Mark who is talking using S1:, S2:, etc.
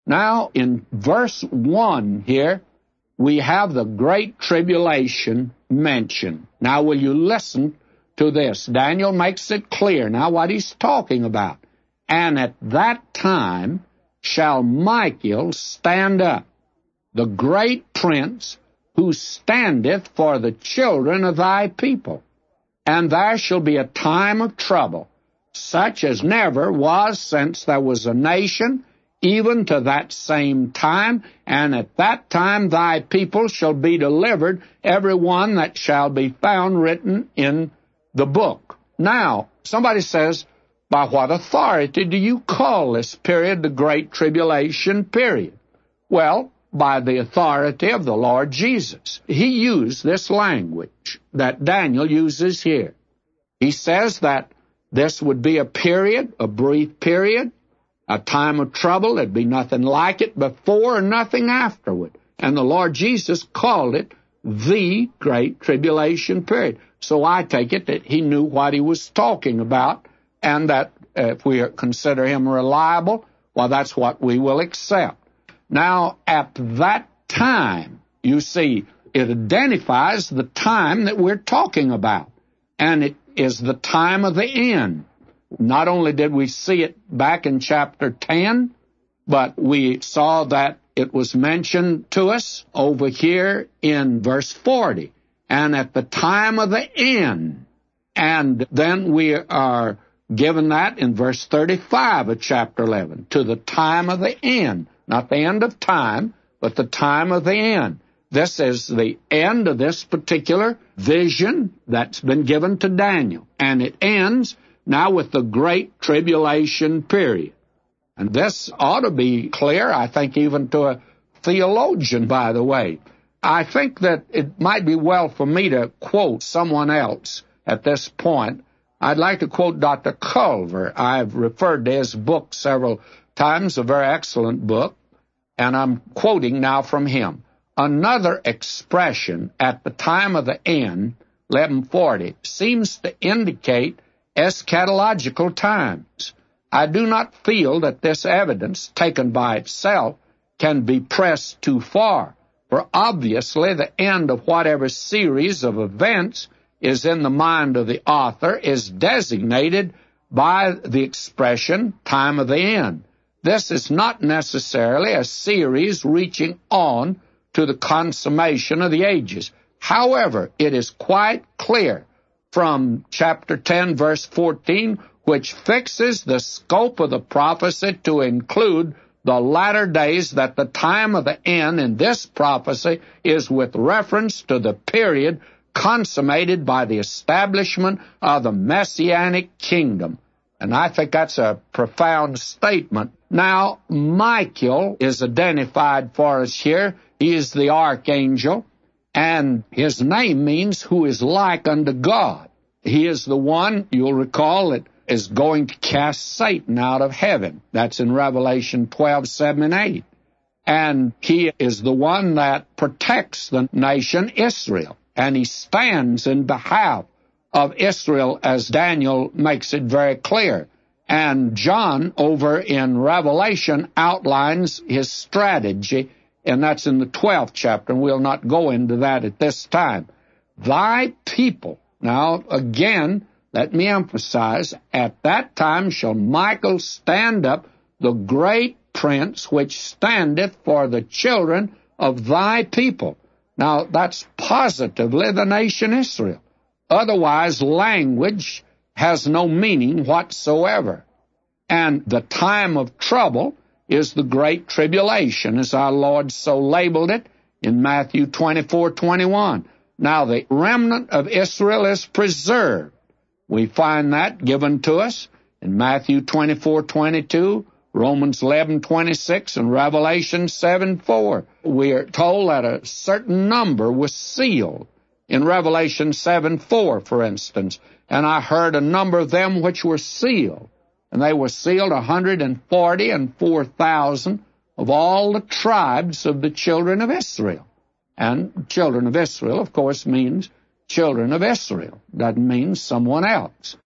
S1: Now, in verse 1 here, we have the Great Tribulation mentioned. Now, will you listen to this? Daniel makes it clear now what he's talking about. And at that time shall Michael stand up, the great prince, who standeth for the children of thy people. And there shall be a time of trouble, such as never was since there was a nation, even to that same time, and at that time thy people shall be delivered, every one that shall be found written in the book. Now, somebody says, by what authority do you call this period the Great Tribulation period? Well, by the authority of the Lord Jesus. He used this language that Daniel uses here. He says that this would be a period, a brief period, a time of trouble. There'd be nothing like it before and nothing afterward. And the Lord Jesus called it the Great Tribulation period. So I take it that he knew what he was talking about, and that if we consider him reliable, well, that's what we will accept. Now, at that time, you see, it identifies the time that we're talking about, and it is the time of the end. Not only did we see it back in chapter 10, but we saw that it was mentioned to us over here in verse 40, and at the time of the end. And then we are given that in verse 35 of chapter 11, to the time of the end. Not the end of time, but the time of the end. This is the end of this particular vision that's been given to Daniel. And it ends now with the Great Tribulation period. And this ought to be clear, I think, even to a theologian, by the way. I think that it might be well for me to quote someone else at this point. I'd like to quote Dr. Culver. I've referred to his book several times, a very excellent book, and I'm quoting now from him. Another expression, at the time of the end, 1140, seems to indicate eschatological times. I do not feel that this evidence, taken by itself, can be pressed too far, for obviously the end of whatever series of events is in the mind of the author is designated by the expression time of the end. This is not necessarily a series reaching on to the consummation of the ages. However, it is quite clear from chapter 10, verse 14, which fixes the scope of the prophecy to include the latter days, that the time of the end in this prophecy is with reference to the period consummated by the establishment of the Messianic kingdom. And I think that's a profound statement. Now, Michael is identified for us here. He is the archangel, and his name means who is like unto God. He is the one, you'll recall, that is going to cast Satan out of heaven. That's in Revelation 12:7 and 8. And he is the one that protects the nation Israel. And he stands in behalf of Israel, as Daniel makes it very clear. And John, over in Revelation, outlines his strategy, and that's in the 12th chapter, and we'll not go into that at this time. Thy people, now again, let me emphasize, at that time shall Michael stand up, the great prince, which standeth for the children of thy people. Now, that's positively the nation Israel. Otherwise, language has no meaning whatsoever. And the time of trouble is the Great Tribulation, as our Lord so labeled it in Matthew 24:21. Now, the remnant of Israel is preserved. We find that given to us in Matthew 24:22, Romans 11:26, and Revelation 7:4. We are told that a certain number was sealed. In Revelation 7:4, for instance, and I heard a number of them which were sealed, and they were sealed 144,000 of all the tribes of the children of Israel. And children of Israel, of course, means children of Israel. Doesn't mean someone else.